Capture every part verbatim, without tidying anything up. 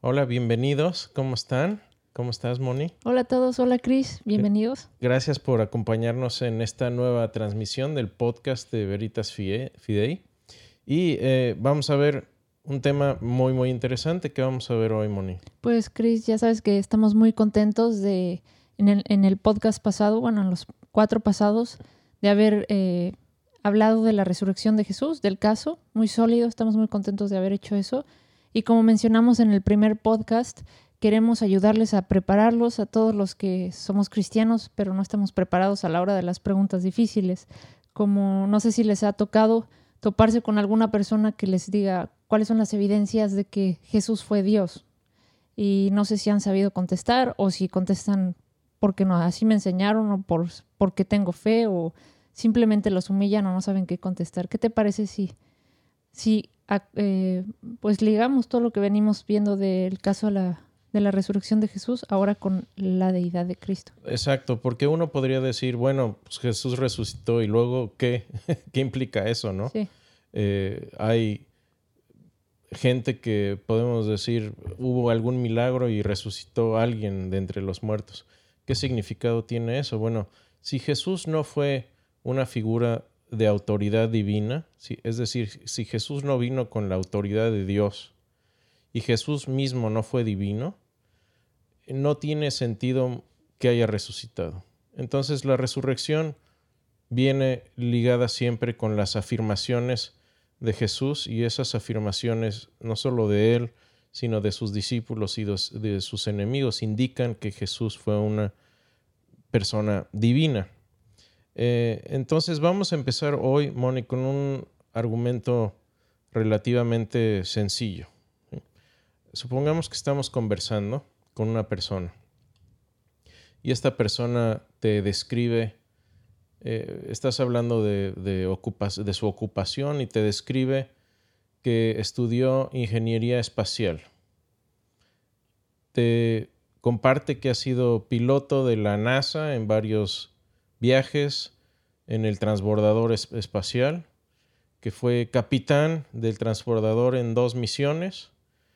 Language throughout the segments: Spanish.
Hola, bienvenidos. ¿Cómo están? ¿Cómo estás, Moni? Hola a todos, hola Cris, bienvenidos. Gracias por acompañarnos en esta nueva transmisión del podcast de Veritas Fidei. Y eh, vamos a ver un tema muy, muy interesante que vamos a ver hoy, Moni. Pues Cris, ya sabes que estamos muy contentos de, en el, en el podcast pasado, bueno, en los cuatro pasados, de haber eh, hablado de la resurrección de Jesús, del caso, muy sólido, estamos muy contentos de haber hecho eso. Y como mencionamos en el primer podcast, queremos ayudarles a prepararlos a todos los que somos cristianos, pero no estamos preparados a la hora de las preguntas difíciles. Como no sé si les ha tocado toparse con alguna persona que les diga cuáles son las evidencias de que Jesús fue Dios. Y no sé si han sabido contestar o si contestan porque no, así me enseñaron o por, porque tengo fe o simplemente los humillan o no saben qué contestar. ¿Qué te parece si, si eh, pues ligamos todo lo que venimos viendo del caso a la, de la resurrección de Jesús ahora con la deidad de Cristo? Exacto, porque uno podría decir, bueno, pues Jesús resucitó y luego, ¿qué? ¿Qué implica eso, no? Sí. Eh, hay gente que podemos decir, hubo algún milagro y resucitó a alguien de entre los muertos. ¿Qué significado tiene eso? Bueno, si Jesús no fue una figura de autoridad divina, si, es decir, si Jesús no vino con la autoridad de Dios y Jesús mismo no fue divino, no tiene sentido que haya resucitado. Entonces la resurrección viene ligada siempre con las afirmaciones de Jesús, y esas afirmaciones, no solo de él, sino de sus discípulos y de sus enemigos, indican que Jesús fue una persona divina. Eh, entonces vamos a empezar hoy, Moni, con un argumento relativamente sencillo. Supongamos que estamos conversando con una persona y esta persona te describe, eh, estás hablando de, de, ocupa- de su ocupación y te describe que estudió ingeniería espacial. Te comparte que ha sido piloto de la NASA en varios viajes en el transbordador es- espacial, que fue capitán del transbordador en dos misiones,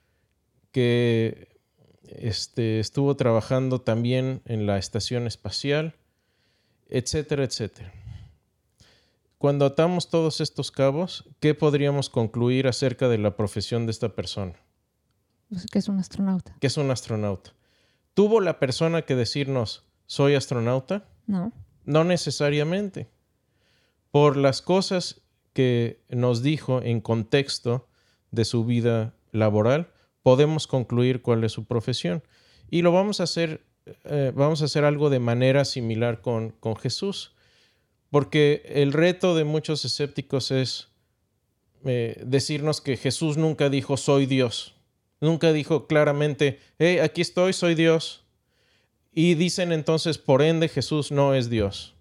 que este, estuvo trabajando también en la estación espacial, etcétera, etcétera. Cuando atamos todos estos cabos, ¿qué podríamos concluir acerca de la profesión de esta persona? Pues que es un astronauta. Que es un astronauta. ¿Tuvo la persona que decirnos, soy astronauta? No. No necesariamente. Por las cosas que nos dijo en contexto de su vida laboral, podemos concluir cuál es su profesión. Y lo vamos a hacer, eh, vamos a hacer algo de manera similar con, con Jesús. Porque el reto de muchos escépticos es eh, decirnos que Jesús nunca dijo, soy Dios. Nunca dijo claramente, hey, aquí estoy, soy Dios. Y dicen entonces, por ende, Jesús no es Dios.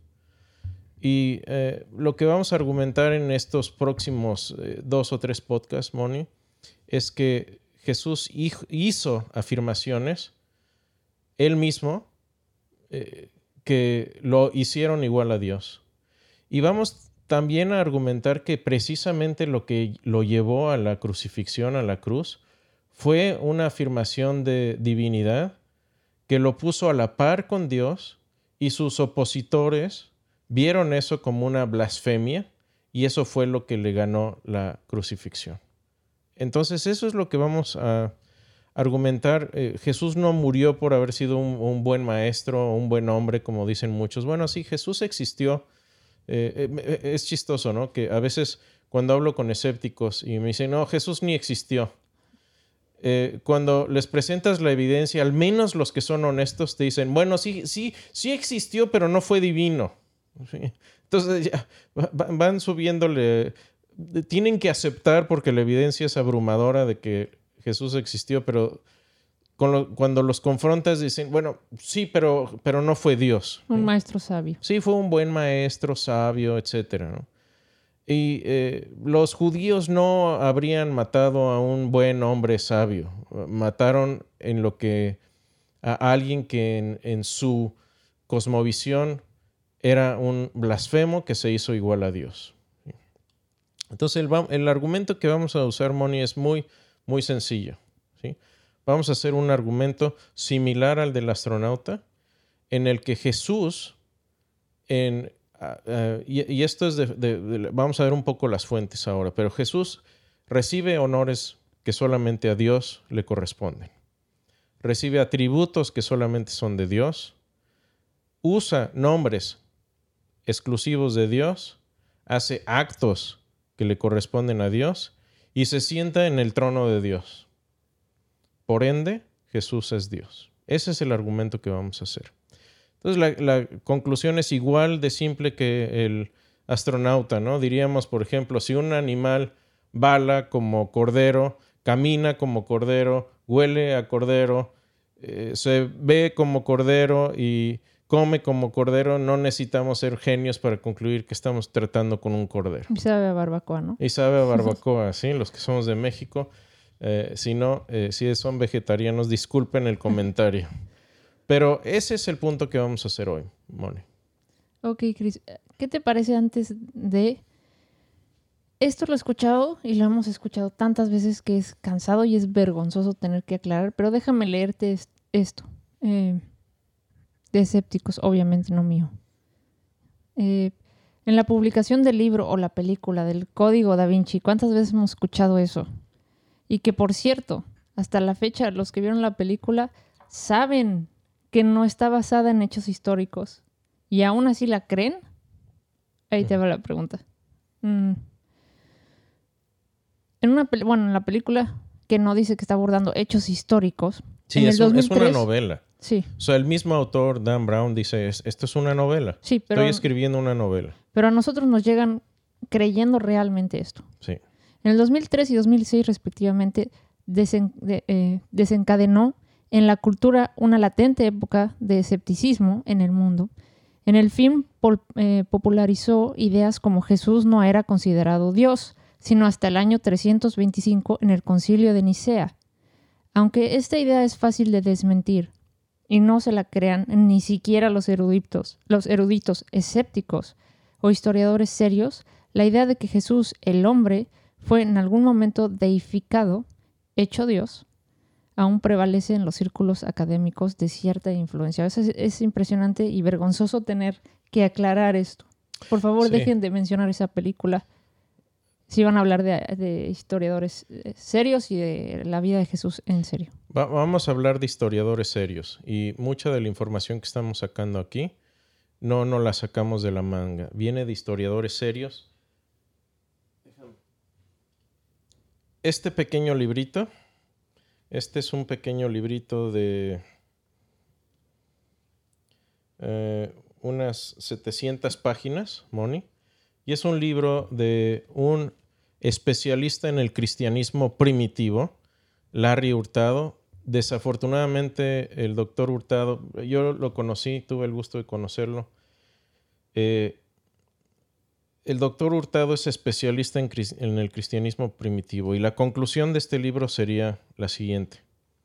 Y eh, lo que vamos a argumentar en estos próximos eh, dos o tres podcasts, Moni, es que Jesús hizo afirmaciones él mismo eh, que lo hicieron igual a Dios. Y vamos también a argumentar que precisamente lo que lo llevó a la crucifixión, a la cruz, fue una afirmación de divinidad que lo puso a la par con Dios, y sus opositores vieron eso como una blasfemia, y eso fue lo que le ganó la crucifixión. Entonces eso es lo que vamos a argumentar. Eh, Jesús no murió por haber sido un, un buen maestro, un buen hombre, como dicen muchos. Bueno, sí, Jesús existió. Eh, eh, es chistoso, ¿no? Que a veces cuando hablo con escépticos y me dicen, no, Jesús ni existió. Eh, cuando les presentas la evidencia, al menos los que son honestos te dicen, bueno, sí, sí, sí existió, pero no fue divino. ¿Sí? Entonces ya van subiéndole, tienen que aceptar porque la evidencia es abrumadora de que Jesús existió, pero con lo, cuando los confrontas dicen, bueno, sí, pero, pero no fue Dios. Un ¿Sí? maestro sabio. Sí, fue un buen maestro, sabio, etcétera, ¿no? Y eh, los judíos no habrían matado a un buen hombre sabio. Mataron en lo que a alguien que en, en su cosmovisión era un blasfemo que se hizo igual a Dios. Entonces el, el argumento que vamos a usar, Moni, es muy, muy sencillo, ¿sí? vamos a hacer un argumento similar al del astronauta, en el que Jesús, en, uh, uh, y, y esto es de, de, de, vamos a ver un poco las fuentes ahora, pero Jesús recibe honores que solamente a Dios le corresponden. Recibe atributos que solamente son de Dios. Usa nombres exclusivos de Dios. Hace actos que le corresponden a Dios. Y se sienta en el trono de Dios. Por ende, Jesús es Dios. Ese es el argumento que vamos a hacer. Entonces, la, la conclusión es igual de simple que el astronauta, ¿no? Diríamos, por ejemplo, si un animal bala como cordero, camina como cordero, huele a cordero, eh, se ve como cordero y come como cordero, no necesitamos ser genios para concluir que estamos tratando con un cordero. Y sabe a barbacoa, ¿no? Y sabe a barbacoa, sí, los que somos de México. Eh, si no, eh, si son vegetarianos, disculpen el comentario. Pero ese es el punto que vamos a hacer hoy, Moni. Ok, Chris. ¿Qué te parece antes de... Esto lo he escuchado y lo hemos escuchado tantas veces que es cansado y es vergonzoso tener que aclarar, pero déjame leerte esto. Eh, de escépticos, obviamente no mío. Eh, en la publicación del libro o la película del Código Da Vinci, ¿cuántas veces hemos escuchado eso? Y que, por cierto, hasta la fecha, los que vieron la película saben que no está basada en hechos históricos y aún así la creen. Ahí te va la pregunta. Mm. En una peli- bueno, en la película que no dice que está abordando hechos históricos. Sí, en es, el dos mil tres, un, es una novela. Sí. O sea, el mismo autor, Dan Brown, dice, esto es una novela. Sí, pero, Estoy escribiendo una novela. Pero a nosotros nos llegan creyendo realmente esto. Sí. En el dos mil tres y dos mil seis, respectivamente, desen, de, eh, desencadenó en la cultura una latente época de escepticismo en el mundo. En el film pol, eh, popularizó ideas como Jesús no era considerado Dios, sino hasta el año trescientos veinticinco en el Concilio de Nicea. Aunque esta idea es fácil de desmentir y no se la crean ni siquiera los eruditos, los eruditos escépticos o historiadores serios, la idea de que Jesús, el hombre, fue en algún momento deificado, hecho Dios, aún prevalece en los círculos académicos de cierta influencia. Es, es impresionante y vergonzoso tener que aclarar esto. Por favor, sí. Dejen de mencionar esa película si van a hablar de, de historiadores serios y de la vida de Jesús en serio. Va, vamos a hablar de historiadores serios y mucha de la información que estamos sacando aquí no, no la sacamos de la manga. Viene de historiadores serios. Este pequeño librito, este es un pequeño librito de eh, unas setecientas páginas, Moni, y es un libro de un especialista en el cristianismo primitivo, Larry Hurtado. Desafortunadamente, el doctor Hurtado, yo lo conocí, tuve el gusto de conocerlo. Eh, el doctor Hurtado es especialista en, en el cristianismo primitivo y la conclusión de este libro sería la siguiente.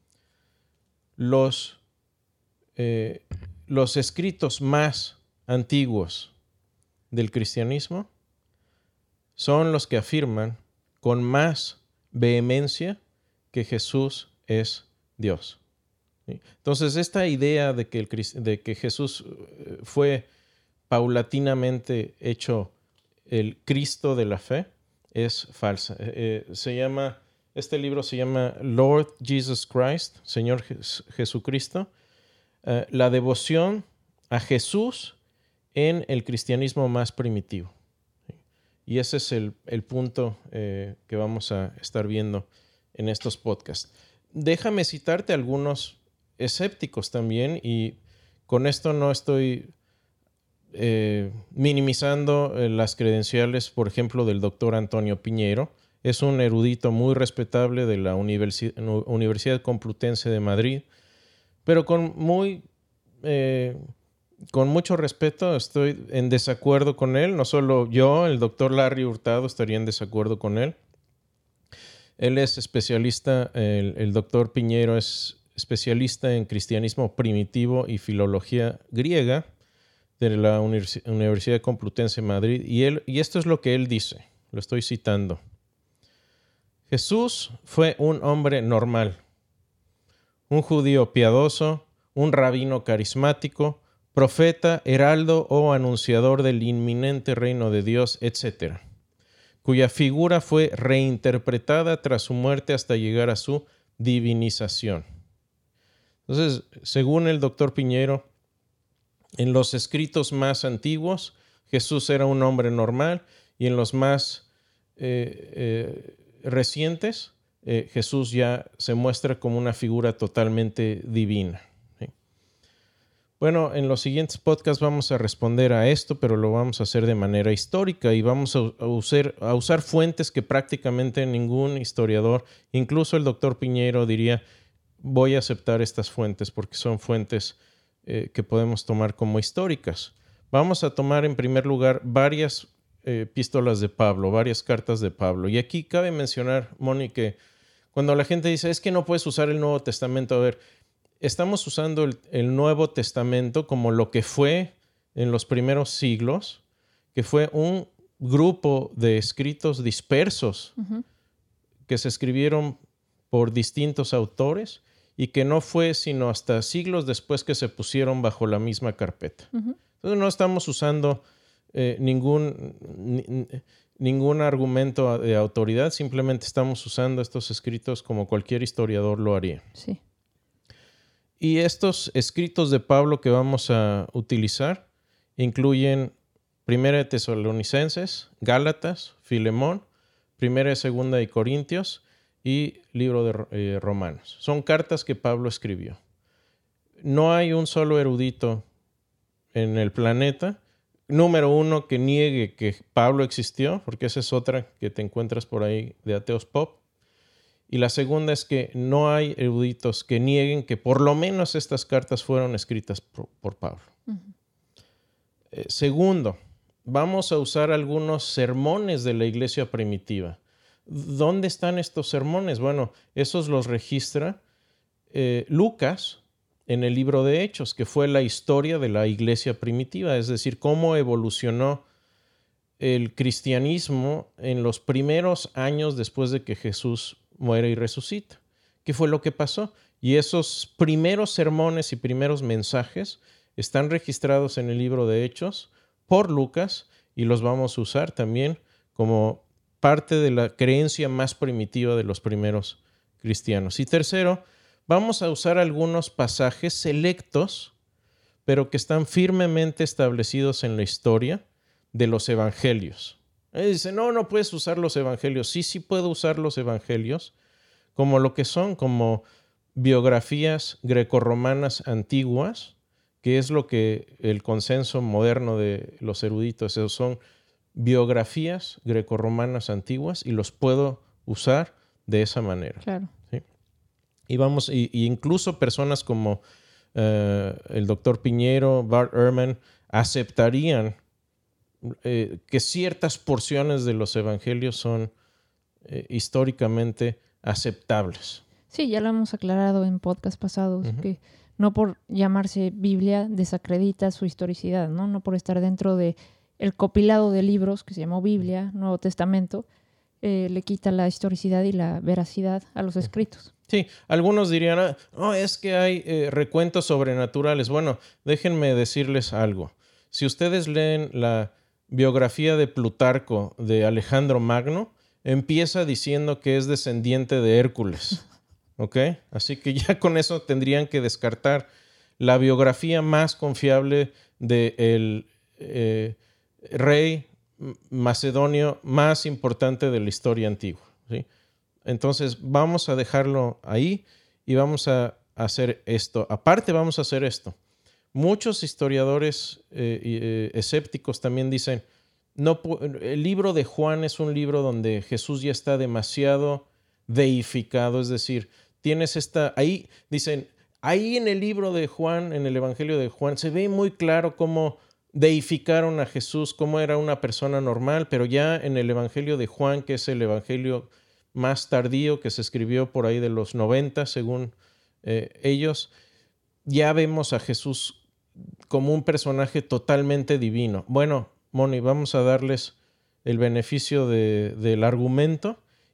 Los, eh, los escritos más antiguos del cristianismo son los que afirman con más vehemencia que Jesús es Dios. Entonces, esta idea de que, el, de que Jesús fue paulatinamente hecho el Cristo de la fe es falsa. Eh, se llama, este libro se llama Lord Jesus Christ, Señor Jes- Jesucristo, eh, la devoción a Jesús en el cristianismo más primitivo. Y ese es el, el punto eh, que vamos a estar viendo en estos podcasts. Déjame citarte algunos escépticos también, y con esto no estoy eh, minimizando eh, las credenciales, por ejemplo, del doctor Antonio Piñeiro. Es un erudito muy respetable de la Universi- Universidad Complutense de Madrid, pero con muy... Eh, Con mucho respeto, estoy en desacuerdo con él. No solo yo, el doctor Larry Hurtado estaría en desacuerdo con él. Él es especialista, el, el doctor Piñeiro es especialista en cristianismo primitivo y filología griega de la Univers- Universidad Complutense de Madrid. Y, él, y esto es lo que él dice, lo estoy citando. Jesús fue un hombre normal. un judío piadoso, un rabino carismático, profeta, heraldo o anunciador del inminente reino de Dios, etcétera, cuya figura fue reinterpretada tras su muerte hasta llegar a su divinización. Entonces, según el doctor Piñero, en los escritos más antiguos, Jesús era un hombre normal, y en los más eh, eh, recientes, eh, Jesús ya se muestra como una figura totalmente divina. ¿Sí? Bueno, en los siguientes podcasts vamos a responder a esto, pero lo vamos a hacer de manera histórica y vamos a, a, usar, a usar fuentes que prácticamente ningún historiador, incluso el doctor Piñero, diría: voy a aceptar estas fuentes porque son fuentes eh, que podemos tomar como históricas. Vamos a tomar en primer lugar varias eh, epístolas de Pablo, varias cartas de Pablo. Y aquí cabe mencionar, Moni, que cuando la gente dice: es que no puedes usar el Nuevo Testamento, a ver, estamos usando el, el Nuevo Testamento como lo que fue en los primeros siglos, que fue un grupo de escritos dispersos uh-huh. que se escribieron por distintos autores y que no fue sino hasta siglos después que se pusieron bajo la misma carpeta. Uh-huh. Entonces no estamos usando eh, ningún, ni, ningún argumento de autoridad, simplemente estamos usando estos escritos como cualquier historiador lo haría. Sí. Y estos escritos de Pablo que vamos a utilizar incluyen Primera de Tesalonicenses, Gálatas, Filemón, Primera y Segunda de Corintios y Libro de eh, Romanos. Son cartas que Pablo escribió. No hay un solo erudito en el planeta, número uno, que niegue que Pablo existió, porque esa es otra que te encuentras por ahí de ateos pop. Y la segunda es que no hay eruditos que nieguen que por lo menos estas cartas fueron escritas por, por Pablo. Uh-huh. Eh, segundo, vamos a usar algunos sermones de la iglesia primitiva. ¿Dónde están estos sermones? Bueno, esos los registra eh, Lucas en el libro de Hechos, que fue la historia de la iglesia primitiva, es decir, cómo evolucionó el cristianismo en los primeros años después de que Jesús muere y resucita. ¿Qué fue lo que pasó? Y esos primeros sermones y primeros mensajes están registrados en el libro de Hechos por Lucas y los vamos a usar también como parte de la creencia más primitiva de los primeros cristianos. Y tercero, vamos a usar algunos pasajes selectos, pero que están firmemente establecidos en la historia de los evangelios. Él dice: no, no puedes usar los evangelios. Sí, sí puedo usar los evangelios como lo que son, como biografías grecorromanas antiguas, que es lo que el consenso moderno de los eruditos, esos son biografías grecorromanas antiguas, y los puedo usar de esa manera. Claro. ¿Sí? Y vamos, y, y incluso personas como uh, el doctor Piñero, Bart Ehrman, aceptarían Eh, que ciertas porciones de los evangelios son eh, históricamente aceptables. Sí, ya lo hemos aclarado en podcast pasados, uh-huh. que no por llamarse Biblia desacredita su historicidad, ¿no? No por estar dentro de el compilado de libros que se llamó Biblia, Nuevo Testamento, eh, le quita la historicidad y la veracidad a los escritos. Sí, algunos dirían: no, oh, es que hay eh, recuentos sobrenaturales. Bueno, déjenme decirles algo. Si ustedes leen la biografía de Plutarco de Alejandro Magno, empieza diciendo que es descendiente de Hércules. ¿Ok? Así que ya con eso tendrían que descartar la biografía más confiable del eh, rey macedonio más importante de la historia antigua. ¿Sí? Entonces vamos a dejarlo ahí y vamos a hacer esto. Aparte vamos a hacer esto. Muchos historiadores eh, eh, escépticos también dicen: no, el libro de Juan es un libro donde Jesús ya está demasiado deificado, es decir, tienes esta, ahí dicen, ahí en el libro de Juan, en el Evangelio de Juan, se ve muy claro cómo deificaron a Jesús, cómo era una persona normal, pero ya en el Evangelio de Juan, que es el Evangelio más tardío, que se escribió por ahí de los noventa, según eh, ellos, ya vemos a Jesús como un personaje totalmente divino. Bueno, Moni, vamos a darles el beneficio de, del argumento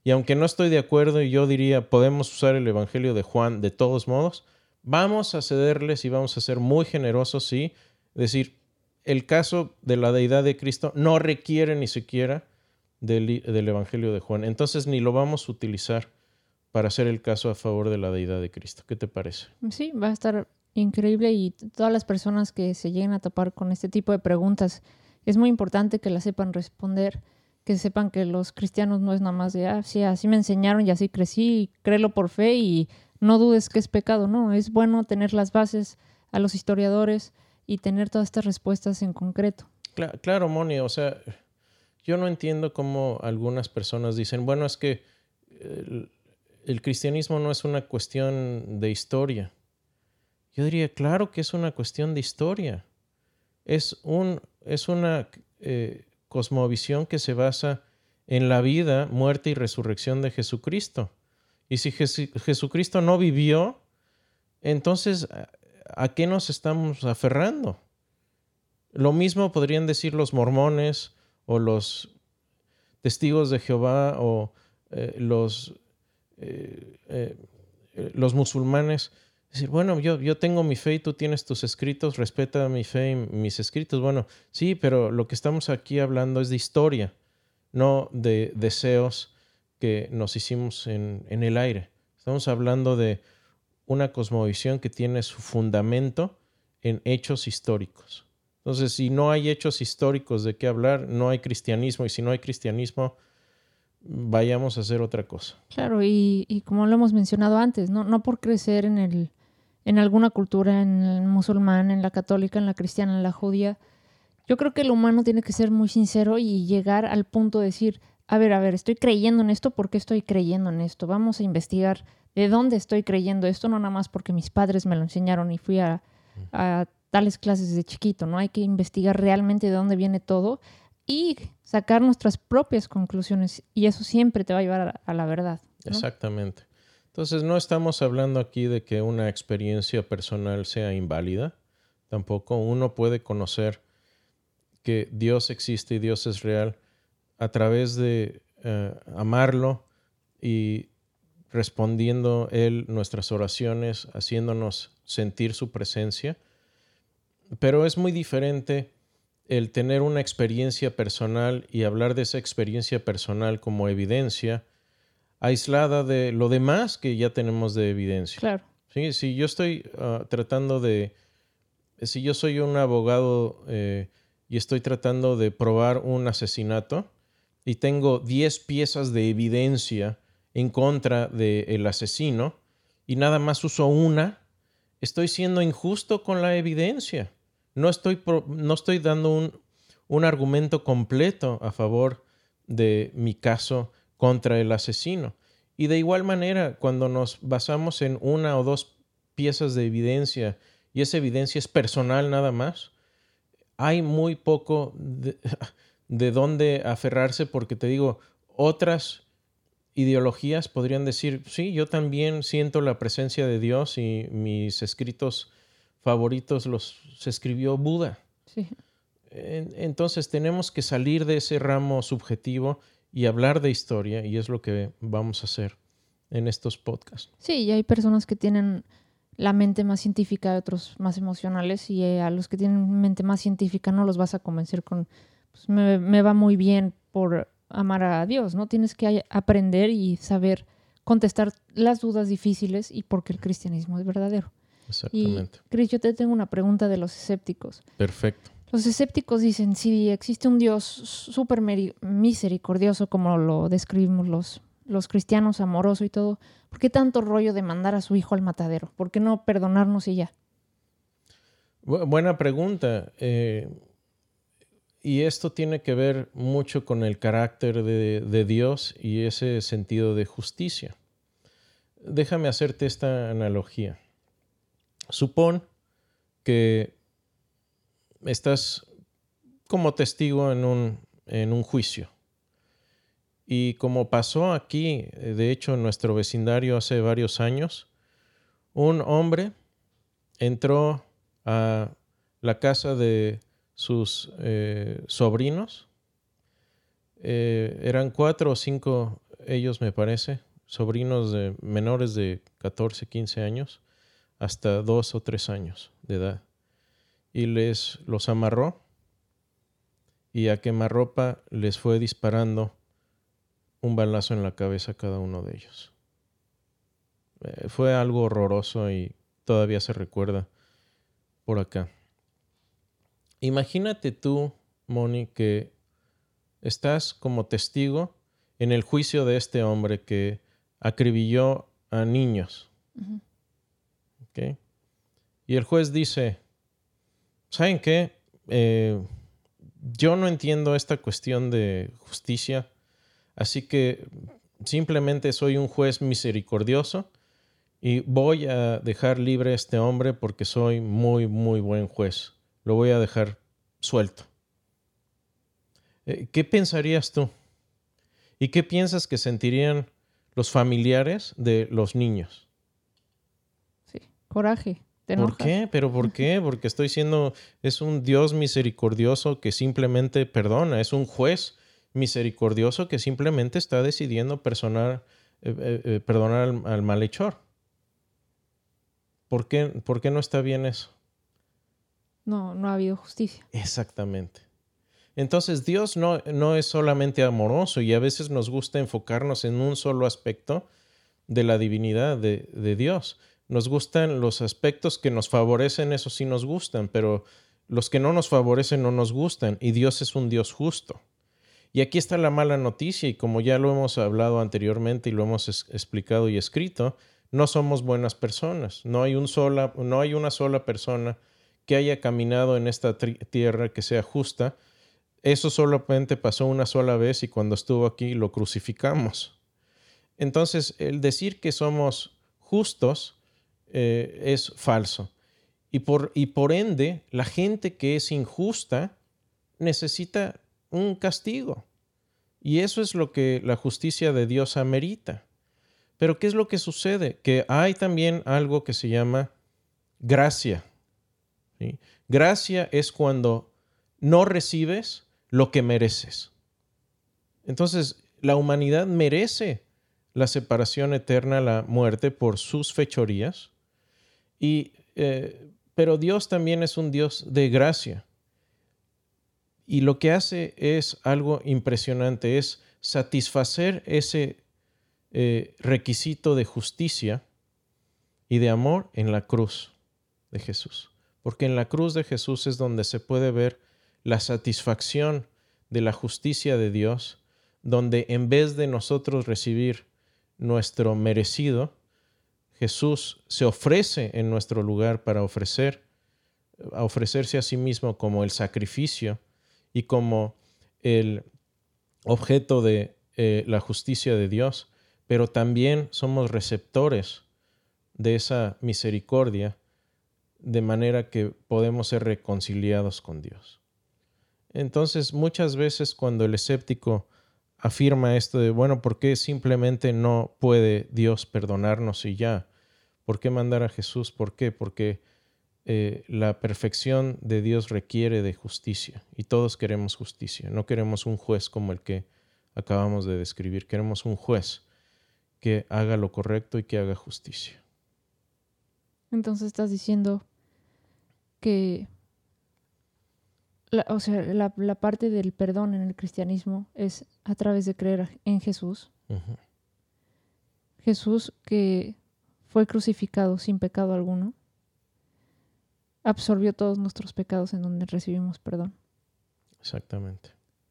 y aunque no estoy de acuerdo, y yo diría, podemos usar el Evangelio de Juan de todos modos, vamos a cederles y vamos a ser muy generosos, sí. Es decir, el caso de la deidad de Cristo no requiere ni siquiera del, del Evangelio de Juan. Entonces ni lo vamos a utilizar para hacer el caso a favor de la deidad de Cristo. ¿Qué te parece? Sí, va a estar increíble y todas las personas que se lleguen a topar con este tipo de preguntas, es muy importante que las sepan responder, que sepan que los cristianos no es nada más de, ah, sí, así me enseñaron y así crecí, créelo por fe y no dudes que es pecado. No, es bueno tener las bases a los historiadores y tener todas estas respuestas en concreto. Claro, claro, Moni, o sea, yo no entiendo cómo algunas personas dicen, bueno, es que el, el cristianismo no es una cuestión de historia. Yo diría, claro que es una cuestión de historia. Es, un, es una eh, cosmovisión que se basa en la vida, muerte y resurrección de Jesucristo. Y si Jesu- Jesucristo no vivió, entonces, ¿a, a qué nos estamos aferrando? Lo mismo podrían decir los mormones o los testigos de Jehová o eh, los, eh, eh, los musulmanes. Es decir, bueno, yo, yo tengo mi fe y tú tienes tus escritos, respeta mi fe y mis escritos. Bueno, sí, pero lo que estamos aquí hablando es de historia, no de deseos que nos hicimos en, en el aire. Estamos hablando de una cosmovisión que tiene su fundamento en hechos históricos. Entonces, si no hay hechos históricos de qué hablar, no hay cristianismo, y si no hay cristianismo, vayamos a hacer otra cosa. Claro, y, y como lo hemos mencionado antes, no, no por crecer en, el, en alguna cultura, en el musulmán, en la católica, en la cristiana, en la judía, yo creo que el humano tiene que ser muy sincero y llegar al punto de decir, a ver, a ver, estoy creyendo en esto, ¿por qué estoy creyendo en esto? Vamos a investigar de dónde estoy creyendo esto, no nada más porque mis padres me lo enseñaron y fui a, a tales clases de chiquito, ¿no? Hay que investigar realmente de dónde viene todo y sacar nuestras propias conclusiones, y eso siempre te va a llevar a, a la verdad, ¿no? Exactamente. Entonces, no estamos hablando aquí de que una experiencia personal sea inválida. Tampoco uno puede conocer que Dios existe y Dios es real a través de uh, amarlo y respondiendo Él nuestras oraciones, haciéndonos sentir su presencia. Pero es muy diferente el tener una experiencia personal y hablar de esa experiencia personal como evidencia aislada de lo demás que ya tenemos de evidencia. Claro. Sí, si yo estoy uh, tratando de, si yo soy un abogado eh, y estoy tratando de probar un asesinato y tengo diez piezas de evidencia en contra del asesino y nada más uso una, estoy siendo injusto con la evidencia. No estoy, pro, no estoy dando un, un argumento completo a favor de mi caso contra el asesino. Y de igual manera, cuando nos basamos en una o dos piezas de evidencia y esa evidencia es personal nada más, hay muy poco de, de dónde aferrarse, porque te digo, otras ideologías podrían decir, sí, yo también siento la presencia de Dios y mis escritos favoritos los escribió Buda. Sí. Entonces tenemos que salir de ese ramo subjetivo y hablar de historia, y es lo que vamos a hacer en estos podcasts. Sí, y hay personas que tienen la mente más científica, otros más emocionales, y a los que tienen mente más científica no los vas a convencer con, pues me, me va muy bien por amar a Dios, ¿no? Tienes que aprender y saber contestar las dudas difíciles y por qué el cristianismo es verdadero. Exactamente. Y, Cris, yo te tengo una pregunta de los escépticos. Perfecto. Los escépticos dicen, si existe un Dios súper misericordioso, como lo describimos los, los cristianos, amoroso y todo, ¿por qué tanto rollo de mandar a su hijo al matadero? ¿Por qué no perdonarnos y ya? Bu- buena pregunta. Eh, y esto tiene que ver mucho con el carácter de, de Dios y ese sentido de justicia. Déjame hacerte esta analogía. Supón que estás como testigo en un, en un juicio. Y como pasó aquí, de hecho en nuestro vecindario hace varios años, un hombre entró a la casa de sus eh, sobrinos. Eh, eran cuatro o cinco ellos, me parece, sobrinos de menores de catorce, quince años, hasta dos o tres años de edad. Y les los amarró y a quemarropa les fue disparando un balazo en la cabeza a cada uno de ellos. Eh, fue algo horroroso y todavía se recuerda por acá. Imagínate tú, Moni, que estás como testigo en el juicio de este hombre que acribilló a niños. Uh-huh. ¿Okay? Y el juez dice, ¿saben qué? Eh, yo no entiendo esta cuestión de justicia, así que simplemente soy un juez misericordioso y voy a dejar libre a este hombre porque soy muy, muy buen juez. Lo voy a dejar suelto. Eh, ¿Qué pensarías tú? ¿Y qué piensas que sentirían los familiares de los niños? Sí, coraje. ¿Te ¿Por enojas? qué? ¿Pero por qué? Porque estoy siendo, es un Dios misericordioso que simplemente perdona, es un juez misericordioso que simplemente está decidiendo personar, eh, eh, perdonar al, al malhechor. ¿Por qué, ¿Por qué no está bien eso? No, no ha habido justicia. Exactamente. Entonces Dios no, no es solamente amoroso y a veces nos gusta enfocarnos en un solo aspecto de la divinidad de, de Dios. Nos gustan los aspectos que nos favorecen, eso sí nos gustan, pero los que no nos favorecen no nos gustan y Dios es un Dios justo. Y aquí está la mala noticia y como ya lo hemos hablado anteriormente y lo hemos es- explicado y escrito, no somos buenas personas. No hay, un sola, no hay una sola persona que haya caminado en esta tri- tierra que sea justa. Eso solamente pasó una sola vez y cuando estuvo aquí lo crucificamos. Entonces, el decir que somos justos eh, es falso. Y por, y por ende, la gente que es injusta necesita un castigo. Y eso es lo que la justicia de Dios amerita. Pero ¿qué es lo que sucede? Que hay también algo que se llama gracia. ¿Sí? Gracia es cuando no recibes lo que mereces. Entonces, la humanidad merece la separación eterna, la muerte por sus fechorías, y, eh, pero Dios también es un Dios de gracia. Y lo que hace es algo impresionante, es satisfacer ese eh, requisito de justicia y de amor en la cruz de Jesús. Porque en la cruz de Jesús es donde se puede ver la satisfacción de la justicia de Dios, donde en vez de nosotros recibir nuestro merecido, Jesús se ofrece en nuestro lugar para ofrecer, a ofrecerse a sí mismo como el sacrificio y como el objeto de eh, la justicia de Dios, pero también somos receptores de esa misericordia, de manera que podemos ser reconciliados con Dios. Entonces, muchas veces cuando el escéptico afirma esto de, bueno, ¿por qué simplemente no puede Dios perdonarnos y ya? ¿Por qué mandar a Jesús? ¿Por qué? Porque eh, la perfección de Dios requiere de justicia y todos queremos justicia. No queremos un juez como el que acabamos de describir. Queremos un juez que haga lo correcto y que haga justicia. Entonces estás diciendo que, la, o sea, la, la parte del perdón en el cristianismo es a través de creer en Jesús. Uh-huh. Jesús que fue crucificado sin pecado alguno, absorbió todos nuestros pecados en donde recibimos perdón. Exactamente.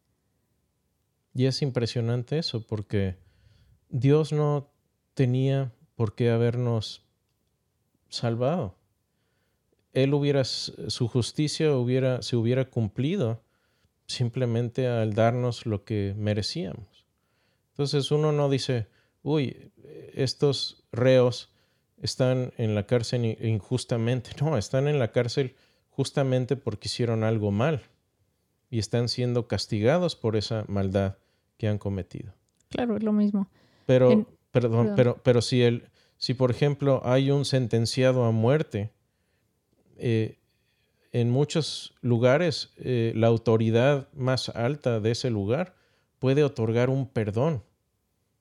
Y es impresionante eso porque Dios no tenía por qué habernos salvado. Él hubiera, su justicia hubiera, se hubiera cumplido simplemente al darnos lo que merecíamos. Entonces uno no dice, uy, estos reos están en la cárcel injustamente. No, están en la cárcel justamente porque hicieron algo mal y están siendo castigados por esa maldad que han cometido. Claro, es lo mismo. Pero, En, perdón, perdón. pero, pero si, el, si por ejemplo hay un sentenciado a muerte, eh, en muchos lugares eh, la autoridad más alta de ese lugar puede otorgar un perdón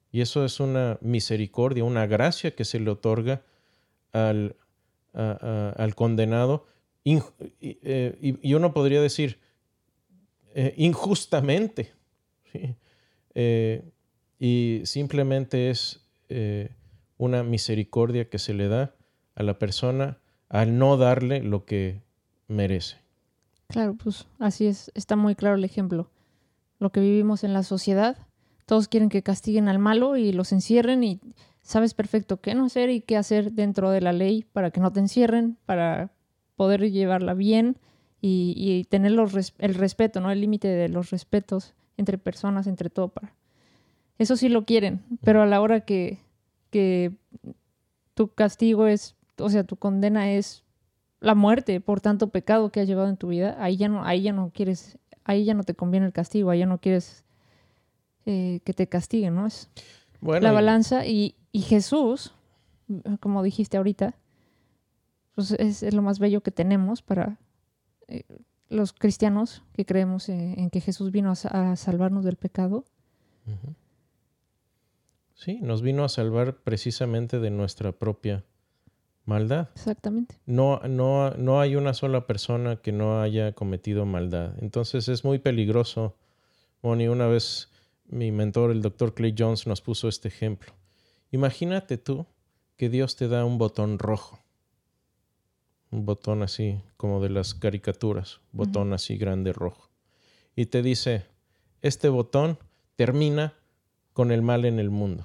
Y eso es una misericordia, una gracia que se le otorga al, a, a, al condenado. In, eh, y, y uno podría decir eh, injustamente. ¿Sí? Eh, y simplemente es eh, una misericordia que se le da a la persona al no darle lo que merece. Claro, pues así es, está muy claro el ejemplo. Lo que vivimos en la sociedad, todos quieren que castiguen al malo y los encierren y sabes perfecto qué no hacer y qué hacer dentro de la ley para que no te encierren, para poder llevarla bien y, y tener los res, el respeto, ¿no? El límite de los respetos entre personas, entre todo. Para... Eso sí lo quieren, pero a la hora que, que tu castigo es, o sea, tu condena es la muerte por tanto pecado que has llevado en tu vida, ahí ya no, ahí ya no quieres, ahí ya no te conviene el castigo, ahí ya no quieres eh, que te castiguen, ¿no? Es bueno, la balanza y, y Jesús, como dijiste ahorita, pues es, es lo más bello que tenemos para eh, los cristianos que creemos en, en que Jesús vino a, a salvarnos del pecado. Uh-huh. Sí, nos vino a salvar precisamente de nuestra propia maldad. Exactamente. No, no, no hay una sola persona que no haya cometido maldad. Entonces es muy peligroso. Moni, una vez mi mentor, el doctor Clay Jones, nos puso este ejemplo. Imagínate tú que Dios te da un botón rojo. Un botón así como de las caricaturas. Botón uh-huh. así grande rojo. Y te dice, este botón termina con el mal en el mundo.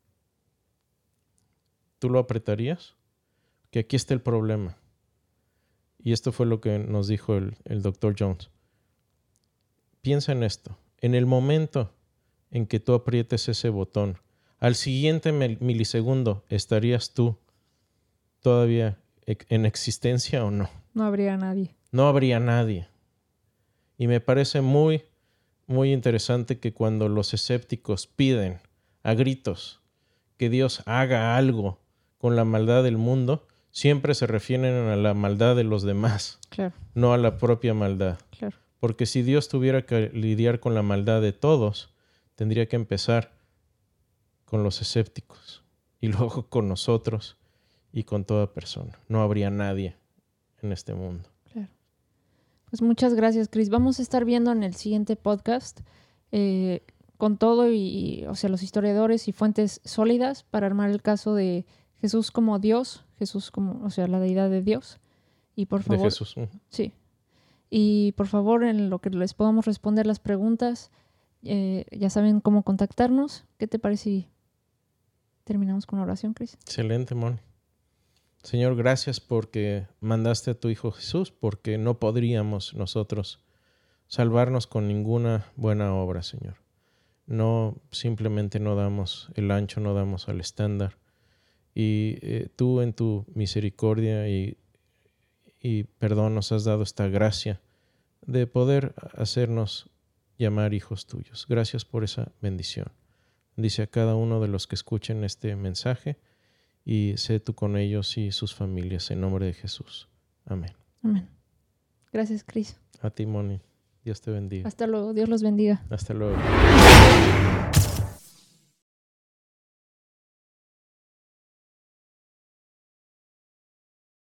¿Tú lo apretarías? Que aquí está el problema. Y esto fue lo que nos dijo el, el doctor Jones. Piensa en esto. En el momento en que tú aprietes ese botón, al siguiente milisegundo, ¿estarías tú todavía en existencia o no? No habría nadie. No habría nadie. Y me parece muy, muy interesante que cuando los escépticos piden a gritos que Dios haga algo con la maldad del mundo, siempre se refieren a la maldad de los demás, claro. no a la propia maldad. Claro. Porque si Dios tuviera que lidiar con la maldad de todos, tendría que empezar con los escépticos y luego con nosotros y con toda persona. No habría nadie en este mundo. Claro. Pues muchas gracias, Chris. Vamos a estar viendo en el siguiente podcast eh, con todo y, o sea, los historiadores y fuentes sólidas para armar el caso de Jesús como Dios, Jesús como, o sea, la deidad de Dios. Y por favor, de Jesús. Uh-huh. Sí. Y por favor, en lo que les podamos responder las preguntas, eh, ya saben cómo contactarnos. ¿Qué te parece si terminamos con una oración, Chris? Excelente, Moni. Señor, gracias porque mandaste a tu Hijo Jesús, porque no podríamos nosotros salvarnos con ninguna buena obra, Señor. No, simplemente no damos el ancho, no damos al estándar. Y eh, tú en tu misericordia y, y perdón nos has dado esta gracia de poder hacernos llamar hijos tuyos. Gracias por esa bendición. Bendice a cada uno de los que escuchen este mensaje y sé tú con ellos y sus familias en nombre de Jesús. Amén. Amén. Gracias, Cris. A ti, Moni. Dios te bendiga. Hasta luego. Dios los bendiga. Hasta luego.